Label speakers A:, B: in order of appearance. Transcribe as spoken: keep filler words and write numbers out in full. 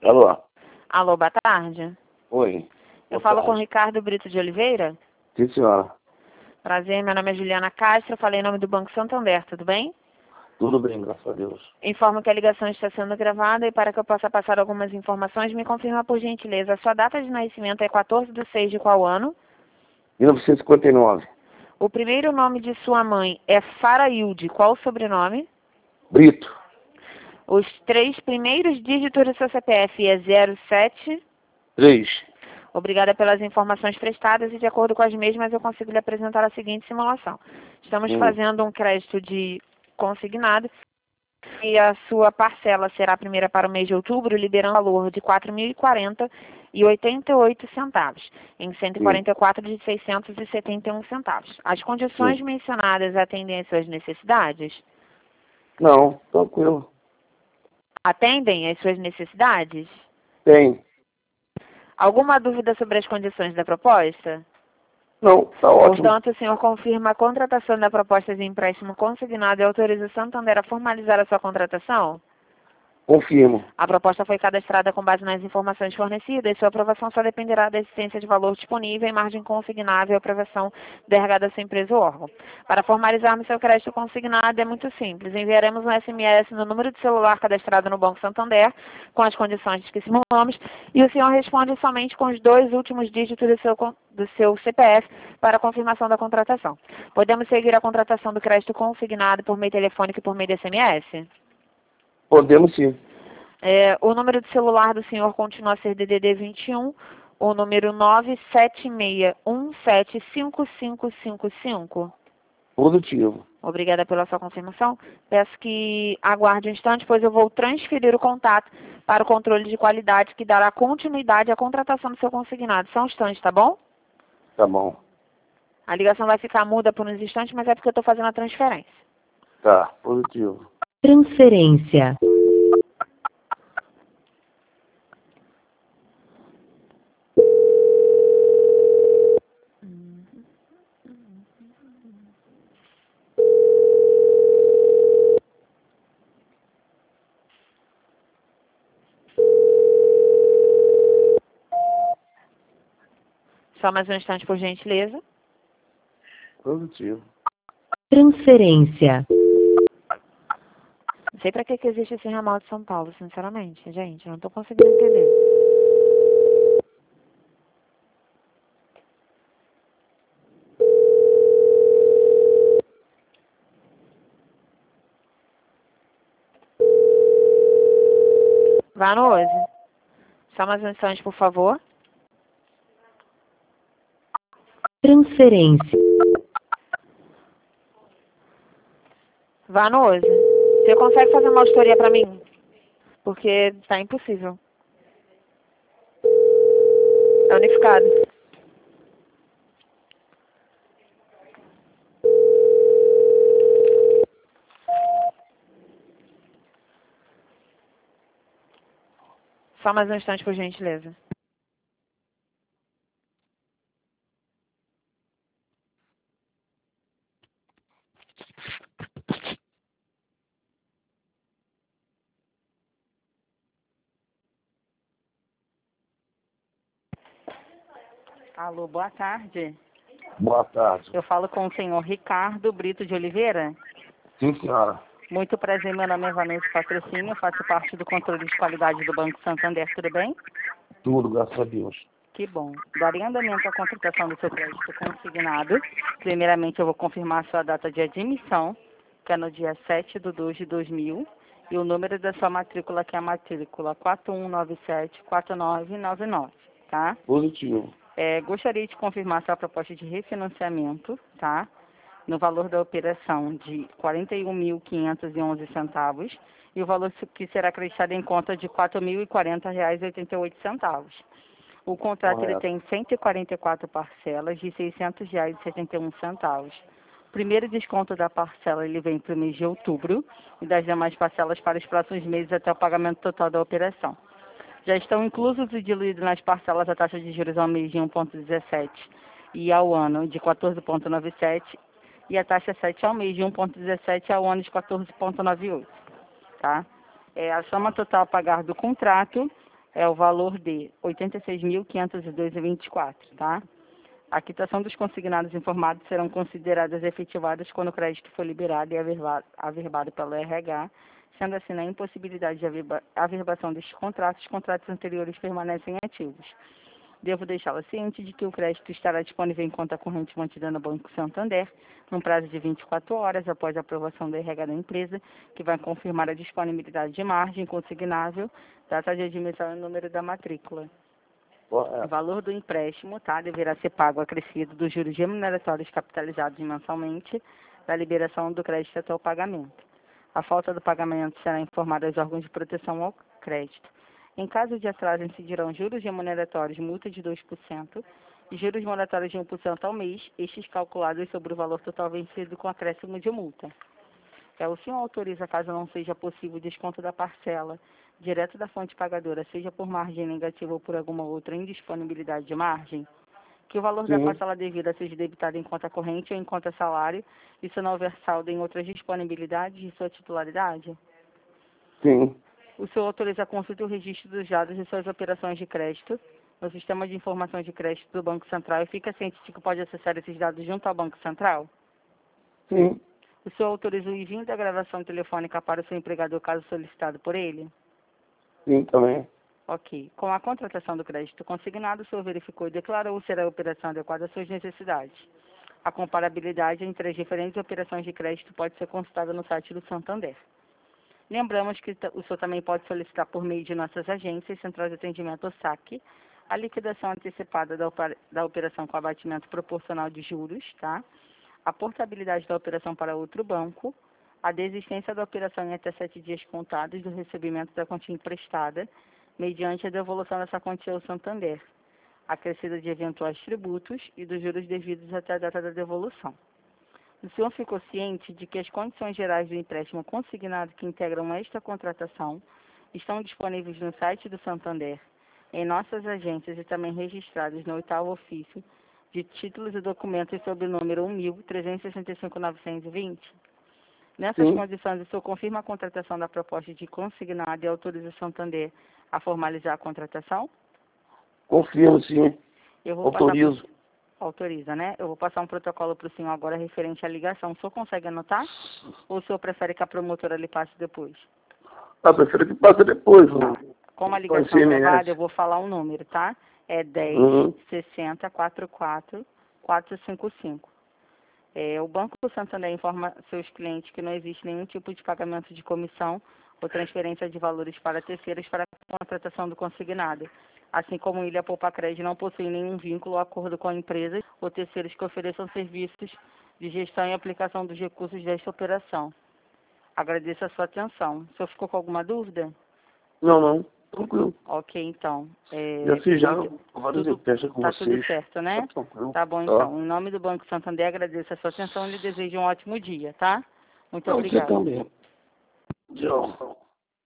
A: Alô?
B: Alô, boa tarde.
A: Oi.
B: Eu
A: Boa
B: falo
A: tarde.
B: com o Ricardo Brito de Oliveira.
A: Sim, senhora.
B: Prazer, meu nome é Juliana Castro, eu falei em nome do Banco Santander, tudo bem?
A: Tudo bem, graças a Deus.
B: Informo que a ligação está sendo gravada e para que eu possa passar algumas informações, me confirma por gentileza. A sua data de nascimento é quatorze de seis de qual ano?
A: mil novecentos e cinquenta e nove.
B: O primeiro nome de sua mãe é Farailde, qual o sobrenome?
A: Brito.
B: Os três primeiros dígitos do seu C P F é zero sete.
A: três.
B: Obrigada pelas informações prestadas e de acordo com as mesmas eu consigo lhe apresentar a seguinte simulação. Estamos
A: Hum.
B: fazendo um crédito de consignado e a sua parcela será a primeira para o mês de outubro, liberando o valor de quatro mil e quarenta e oitenta e oito centavos, em cento e quarenta e quatro de seiscentos e setenta e um centavos. As condições
A: Sim.
B: mencionadas atendem às suas necessidades?
A: Não, tranquilo.
B: Atendem às suas necessidades?
A: Tem.
B: Alguma dúvida sobre as condições da proposta?
A: Não, tá ótimo.
B: Portanto, o senhor confirma a contratação da proposta de empréstimo consignado e autoriza o Santander a formalizar a sua contratação?
A: Confirmo.
B: A proposta foi cadastrada com base nas informações fornecidas e sua aprovação só dependerá da existência de valor disponível em margem consignável e aprovação da R H da sua empresa ou órgão. Para formalizarmos seu crédito consignado é muito simples. Enviaremos um S M S no número de celular cadastrado no Banco Santander com as condições que simulamos e o senhor responde somente com os dois últimos dígitos do seu, con- do seu C P F para a confirmação da contratação. Podemos seguir a contratação do crédito consignado por meio telefônico e por meio de S M S?
A: Podemos sim.
B: É, o número de celular do senhor continua a ser D D D vinte e um, o número nove sete seis um sete cinco cinco cinco cinco.
A: Positivo.
B: Obrigada pela sua confirmação. Peço que aguarde um instante, pois eu vou transferir o contato para o controle de qualidade que dará continuidade à contratação do seu consignado. Só um instante, tá bom?
A: Tá bom.
B: A ligação vai ficar muda por uns instantes, mas é porque eu estou fazendo a transferência.
A: Tá, positivo.
C: Transferência.
B: Só mais um instante, por gentileza.
A: Positivo.
C: Transferência.
B: Não sei para que, que existe esse ramal de São Paulo, sinceramente, gente. Eu não estou conseguindo entender. Vanose, só mais um instante, por favor.
C: Transferência.
B: Vanose, você consegue fazer uma auditoria para mim? Porque tá impossível. É unificado. Só mais um instante, por gentileza. Alô, boa tarde.
A: Boa tarde.
B: Eu falo com o senhor Ricardo Brito de Oliveira.
A: Sim, senhora.
B: Muito prazer, meu nome é Vanessa Patrocínio, faço parte do controle de qualidade do Banco Santander, tudo bem?
A: Tudo, graças a Deus.
B: Que bom. Daria andamento à contratação do seu crédito consignado. Primeiramente, eu vou confirmar a sua data de admissão, que é no dia sete de dois de dois mil, e o número da sua matrícula, que é a matrícula quatro um nove sete quatro nove nove nove, tá?
A: Positivo.
B: É, gostaria de confirmar sua proposta de refinanciamento, tá? No valor da operação de quarenta e um mil quinhentos e onze centavos e o valor que será acreditado em conta de quatro mil e quarenta reais e oitenta e oito centavos. O contrato ele
A: Correto.
B: tem cento e quarenta e quatro parcelas de seiscentos reais e setenta e um centavos. O primeiro desconto da parcela ele vem para o mês de outubro e das demais parcelas para os próximos meses até o pagamento total da operação. Já estão inclusos e diluídos nas parcelas a taxa de juros ao mês de um vírgula dezessete e ao ano de quatorze vírgula noventa e sete e a taxa sete ao mês de um vírgula dezessete ao ano de quatorze vírgula noventa e oito, tá? É, a soma total a pagar do contrato
D: é o valor de oitenta e seis mil, quinhentos e dois reais e vinte e quatro centavos, tá? A quitação dos consignados informados serão consideradas efetivadas quando o crédito for liberado e averba- averbado pelo R H, sendo assim, na impossibilidade de averba- averbação destes contratos, os contratos anteriores permanecem ativos. Devo deixá-la ciente de que o crédito estará disponível em conta corrente mantida no Banco Santander, num prazo de vinte e quatro horas após a aprovação do R H da empresa, que vai confirmar a disponibilidade de margem consignável, data de admissão e número da matrícula. O valor do empréstimo, tá, deverá ser pago acrescido dos juros remuneratórios capitalizados mensalmente da liberação do crédito até o pagamento. A falta do pagamento será informada aos órgãos de proteção ao crédito. Em caso de atraso, incidirão juros remuneratórios, multa de dois por cento e juros moratórios de um por cento ao mês, estes calculados sobre o valor total vencido com acréscimo de multa. É, o senhor autoriza, caso não seja possível, o desconto da parcela direto da fonte pagadora, seja por margem negativa ou por alguma outra indisponibilidade de margem, que o valor
A: Sim.
D: da parcela devida seja debitado em conta corrente ou em conta salário, e se não houver saldo em outras disponibilidades de sua titularidade?
A: Sim.
D: O senhor autoriza a consulta e o registro dos dados de suas operações de crédito no Sistema de Informação de Crédito do Banco Central e fica ciente de que pode acessar esses dados junto ao Banco Central?
A: Sim.
D: O senhor autoriza o envio da gravação telefônica para o seu empregador, caso solicitado por ele?
A: Sim, também.
D: Ok. Com a contratação do crédito consignado, o senhor verificou e declarou ser a operação adequada às suas necessidades. A comparabilidade entre as diferentes operações de crédito pode ser consultada no site do Santander. Lembramos que o senhor também pode solicitar por meio de nossas agências, Central de Atendimento ou S A C, a liquidação antecipada da, da operação com abatimento proporcional de juros, tá? A portabilidade da operação para outro banco, a desistência da operação em até sete dias contados do recebimento da quantia emprestada, mediante a devolução dessa quantia ao Santander, acrescida de eventuais tributos e dos juros devidos até a data da devolução. O senhor ficou ciente de que as condições gerais do empréstimo consignado que integram esta contratação estão disponíveis no site do Santander, em nossas agências e também registrados no oitavo ofício de títulos e documentos sob o número um mil trezentos e sessenta e cinco, novecentos e vinte. Nessas
A: Sim.
D: condições, o senhor confirma a contratação da proposta de consignado e autoriza o Santander a formalizar a contratação?
A: Confirmo, sim.
D: Eu vou
A: Autorizo.
D: Passar... Autoriza, né? Eu vou passar um protocolo para o senhor agora referente à ligação. O senhor consegue anotar? Ou o senhor prefere que a promotora lhe passe depois?
A: Ah, prefiro que passe depois. Né?
D: Como a
A: Com
D: ligação é
A: S M S.
D: gravada, eu vou falar um número, tá? É dez,
A: Uhum.
D: sessenta, quarenta e quatro, quatrocentos e cinquenta e cinco. É, o Banco Santander informa seus clientes que não existe nenhum tipo de pagamento de comissão ou transferência de valores para terceiros para a contratação do consignado. Assim como o Ilha Poupa Crédito não possui nenhum vínculo ou acordo com a empresa ou terceiros que ofereçam serviços de gestão e aplicação dos recursos desta operação. Agradeço a sua atenção. O senhor ficou com alguma dúvida?
A: Não, não. Tranquilo.
D: Ok, então. É,
A: Já fiz já
D: muito-
A: vários
D: tudo,
A: testes com
D: tá
A: vocês.
D: tudo certo, né?
A: Tá tranquilo.
D: Tá bom,
A: Tá.
D: então. Em nome do Banco Santander, agradeço a sua atenção e lhe desejo um ótimo dia, tá? Muito
A: Pra você
D: obrigada.
A: também. Tchau.